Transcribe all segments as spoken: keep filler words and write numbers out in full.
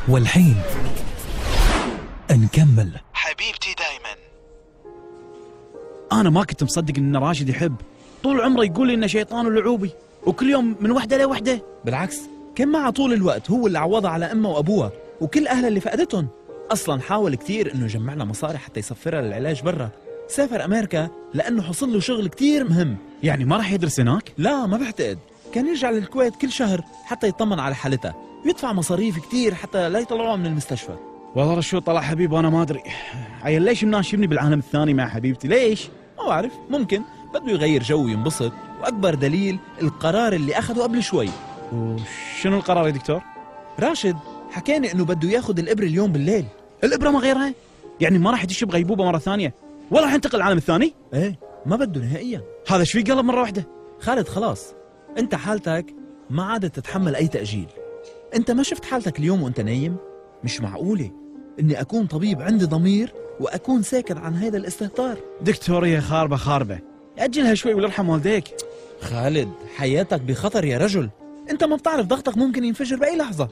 والحين نكمل. حبيبتي دايما. أنا ما كنت مصدق إن راشد يحب، طول عمره يقول لي إنه شيطان ولعوبي، وكل يوم من وحدة لوحدة. بالعكس، كان معها طول الوقت، هو اللي عوضها على أمها وأبوها وكل أهلها اللي فقدتهم. أصلا حاول كتير إنه يجمعنا مصاري حتى يسفرها للعلاج برا. سافر أمريكا لأنه حصل له شغل كتير مهم. يعني ما راح يدرس هناك؟ لا، ما بعتقد. كان يرجع للكويت كل شهر حتى يطمن على حالتها ويدفع مصاريف كتير حتى لا يطلعوها من المستشفى. والله شو طلع حبيب، أنا ما أدري. عيل ليش مناشبني بالعالم الثاني مع حبيبتي؟ ليش؟ ما بعرف، ممكن بده يغير جو وينبسط، وأكبر دليل القرار اللي أخده قبل شوي. وشنو القرار يا دكتور؟ راشد حكاني إنه بده ياخد الإبرة اليوم بالليل. الإبرة ما غيرها؟ يعني ما راح يدش بغيبوبة مرة ثانية ولا راح ينتقل العالم الثاني؟ ايه، ما بده نهائيا. هذا شو في قلب مرة واحدة؟ خالد خلاص، انت حالتك ما عادت تتحمل اي تأجيل. انت ما شفت حالتك اليوم وانت نايم؟ مش معقولة اني اكون طبيب عندي ضمير واكون ساكت عن هذا الاستهتار. دكتور يا خاربة خاربة، أجلها شوي ولا ارحم والديك. خالد، حياتك بخطر يا رجل. انت ما بتعرف ضغطك ممكن ينفجر بأي لحظة.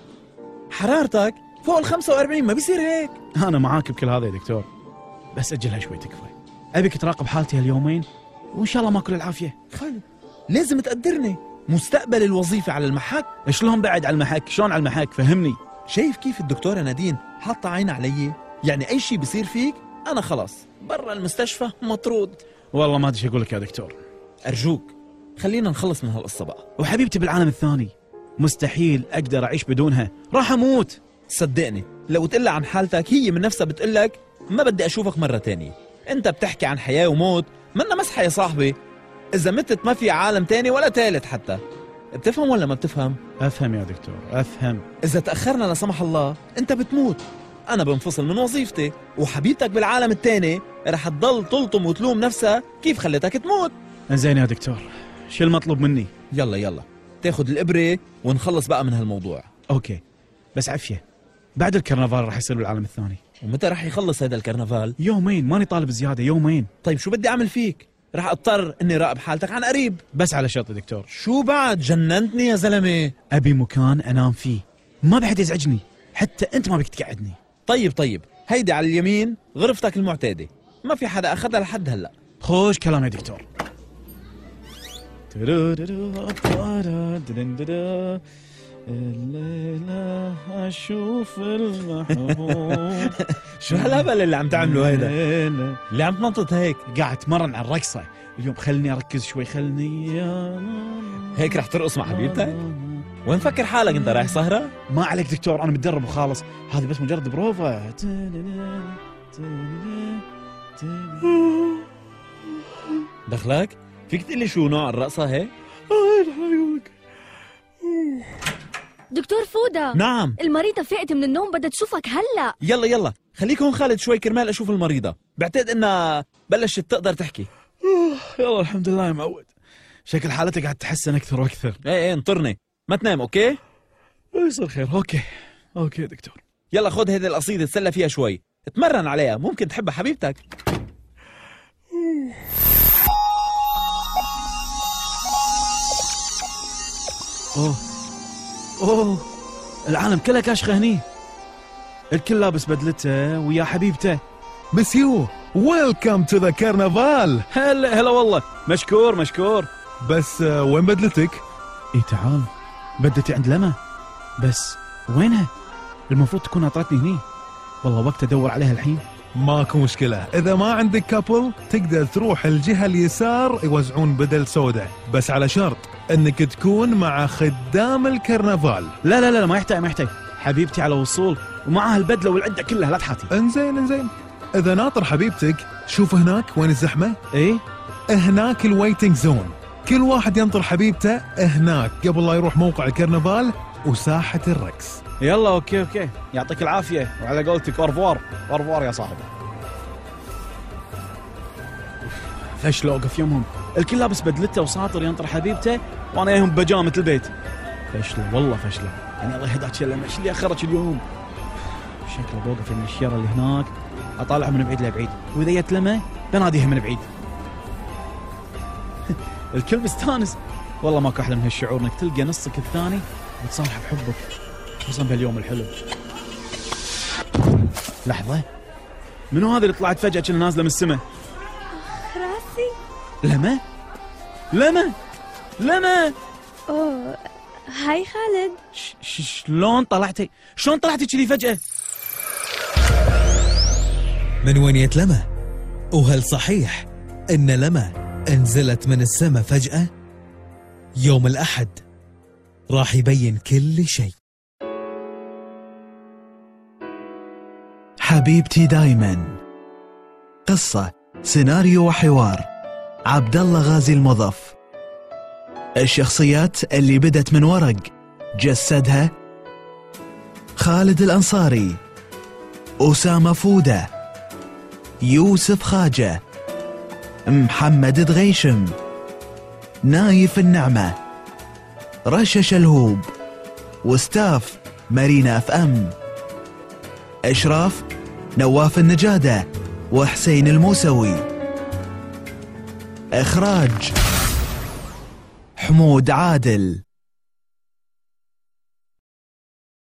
حرارتك فوق ال خمسة وأربعين، ما بيصير هيك. أنا معاك بكل هذا يا دكتور، بس أجلها شوي تكفى. أبيك تراقب حالتي هاليومين وإن شاء الله ما كل العافية. خالد، لازم تقدرني. مستقبل الوظيفة على المحك. شلون بعد على المحك؟ شلون على المحك؟ فهمني. شايف كيف الدكتورة نادين حاطة عين علي؟ يعني أي شيء بيصير فيك أنا خلاص برا المستشفى مطرود. والله ما أدري شو أقول لك يا دكتور. أرجوك خلينا نخلص من هالقصة بقى. وحبيبتي بالعالم الثاني مستحيل أقدر أعيش بدونها، راح أموت. صدقني لو تقلها عن حالتك هي من نفسها بتقلك ما بدي أشوفك مرة تانية. أنت بتحكي عن حياة وموت، منا مسحة يا صاحبي. إذا متت ما في عالم تاني ولا تالت حتى. بتفهم ولا ما بتفهم؟ أفهم يا دكتور، أفهم. إذا تأخرنا لا سمح الله أنت بتموت، أنا بنفصل من وظيفتي، وحبيبتك بالعالم التاني رح تضل تلطم وتلوم نفسها كيف خلتك تموت. زين يا دكتور، شو المطلوب مني؟ يلا يلا تاخد الإبرة ونخلص بقى من هالموضوع. أوكي، بس عفية، بعد الكرنفال رح يصير بالعالم الثاني. ومتى رح يخلص هذا الكرنفال؟ يومين، ماني طالب زيادة، يومين. طيب شو بدي أعمل فيك؟ رح أضطر إني راقب حالتك عن قريب. بس على شرط يا دكتور. شو بعد؟ جننتني يا زلمة. أبي مكان أنام فيه، ما بحد يزعجني، حتى أنت ما بك تقعدني. طيب طيب، هيدي على اليمين غرفتك المعتادة، ما في حدا أخذها لحد هلأ. خوش كلام يا دكتور. الليلة أشوف المحبوب. شو هالهبل اللي عم تعمله هيدا؟ اللي عم تنطط هيك؟ قاعد اتمرن على الرقصة اليوم، خلني أركز شوي، خلني. هيك رح ترقص مع حبيبتك؟ وين فكر حالك انت رايح سهرة؟ ما عليك دكتور، أنا متدرب وخالص، هذه بس مجرد بروفا. دخلك؟ فيك تقلي شو نوع الرقصة هيك؟ دكتور فودة. نعم. المريضة فقت من النوم، بدها تشوفك هلا. يلا يلا خليك هون خالد شوي كرمال اشوف المريضة، بعتقد انها بلشت تقدر تحكي. يلا الحمد لله يا معود، شكل حالتك قاعد تحسن اكثر واكثر. ايه ايه انطرني، ما تنام اوكي؟ يصير خير. اوكي اوكي دكتور. يلا خذ هذه القصيدة تسلى فيها شوي، اتمرن عليها، ممكن تحبها حبيبتك. اوه اوه العالم كله كاشخه هني، الكل لابس بدلته ويا حبيبته. مسيو، ويلكم تو ذا كرنفال. هلا هلا والله، مشكور مشكور. بس uh, وين بدلتك؟ اي تعال، بدلتي عند لما، بس وينها؟ المفروض تكون اعطتني هني، والله وقت ادور عليها الحين. ماكو مشكلة، إذا ما عندك كابل تقدر تروح الجهة اليسار يوزعون بدل سوداء، بس على شرط انك تكون مع خدام الكرنفال. لا لا لا ما يحتاج ما يحتاج، حبيبتي على وصول ومعها البدلة والعدة كلها، لا تحاتي. انزين انزين، إذا ناطر حبيبتك شوف هناك وين الزحمة. ايه هناك الويتنج زون، كل واحد ينطر حبيبته هناك قبل لا يروح موقع الكرنفال وساحة الرقص. يلا اوكي اوكي، يعطيك العافية، وعلى قولتك أورفوار أورفوار يا صاحبي. فش لو اوقف يمهم، الكل لابس بدلته وساطر ينطر حبيبته وانا جايهم بجامة البيت. فشله والله فشله، يعني الله يهداك يا لما، ايش اللي اخرك اليوم؟ شكله بوقف من الشيرة اللي هناك اطالعها من بعيد لبعيد، واذا يتلمه بناديها من بعيد. الكل مستانس، والله ماكو احلى من هالشعور انك تلقى نصك الثاني وتصالح بحبك، خصوصا بهاليوم الحلو. لحظة، منو هذه اللي طلعت فجأة كأنها نازلة من السماء؟ راسي. لما لما لما اوه هاي خالد. ش- ش- شلون طلعتي؟ شلون طلعتي كذي فجأة؟ من وين يتلمى؟ وهل صحيح إن لمى انزلت من السماء فجأة؟ يوم الأحد راح يبين كل شيء. حبيبتي دايما، قصة سيناريو وحوار عبد الله غازي المضف. الشخصيات اللي بدت من ورق جسدها خالد الأنصاري، أسامة فودة، يوسف خاجة، محمد دغيشم، نايف النعمة، رشا شلهوب، وستاف مارينا اف ام. إشراف نواف النجادة وحسين الموسوي. إخراج حمود عادل.